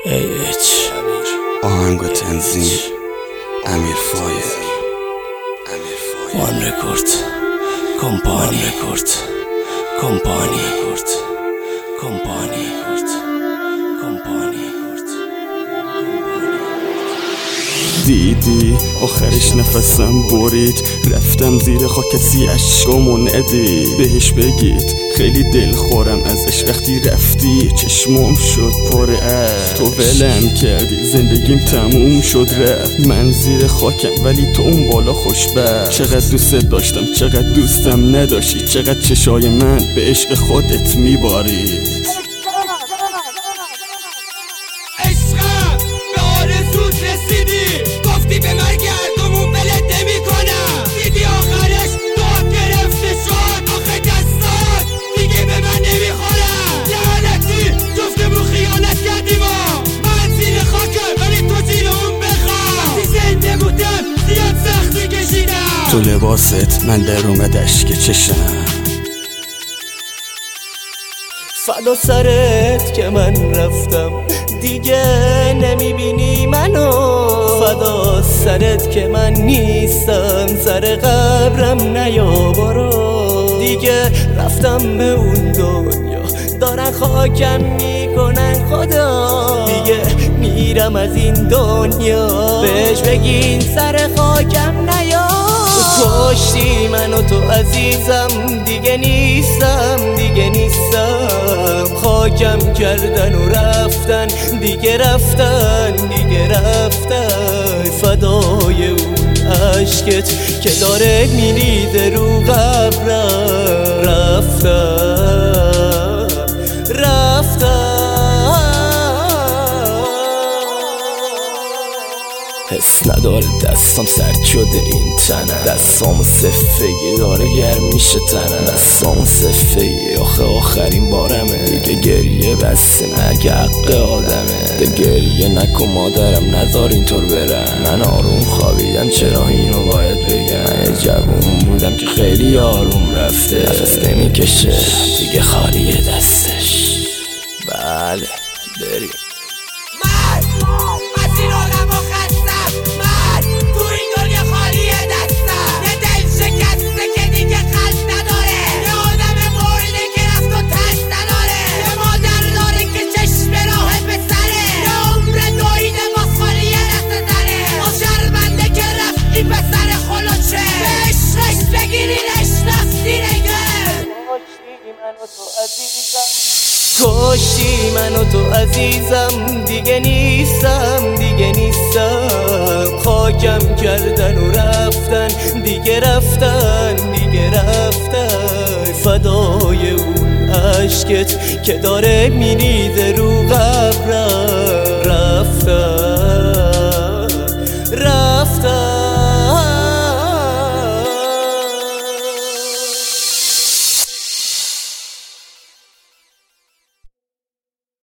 آهنگ و تنظیم امیر فاید وان رکورد کمپانی دیدی آخرش نفسم برید، رفتم زیر خاک کسی عشقامو ندید. بهش بگید خیلی دلخورم ازش، وقتی رفتی چشمام شد پر اشک. تو ولم کردی زندگیم تموم شد رفت، من زیر خاکم ولی تو اون بالا خوشبخت. چقدر دوست داشتم چقدر دوستم نداشتی، چقدر چشای من به عشق خودت میبارید. به مرگ هردومون ولت نمی کنم. دیدی آخرش داد گرفته شد، آخه دستات دیگه به من نمی خورم. لعنتی جفتمون خیانت کردیم، من زیر خاکم ولی تو زیر اون بخواه. وقتی زنده بودم زیاد سختی کشیدم، تو لباست من در اومد اشک چشم. فدا سرت که من رفتم دیگه نمیبینی منو، فدا سرت که من نیستم سر قبرم نیا برو. دیگه رفتم به اون دنیا دارن خاکم میکنن خدا، دیگه میرم از این دنیا بهش بگین سر خاکم نیا. کشتی منو تو عزیزم، دیگه نیستم خاکم کردن و رفتن، دیگه رفتن فدای اون عشقت که داره میریده رو قبرم. رفتن حس نداره دستم سرد شده این تنم، دستامو سفگی داره گرم میشه تنم، دستامو سفگی آخه آخرین بارمه، دیگه گریه بس مرگ حق آدمه. ده گریه نکن مادرم نذار اینطور برم، من آروم خوابیدم چرا اینو باید بگم. جوون بودم که خیلی آروم رفته، نفس نمیکشه دیگه خالیه دستش. بله بریم. کشتی منو تو عزیزم، دیگه نیستم خاکم کردن و رفتن، دیگه رفتن فدای اون عشقت که داره میریزه رو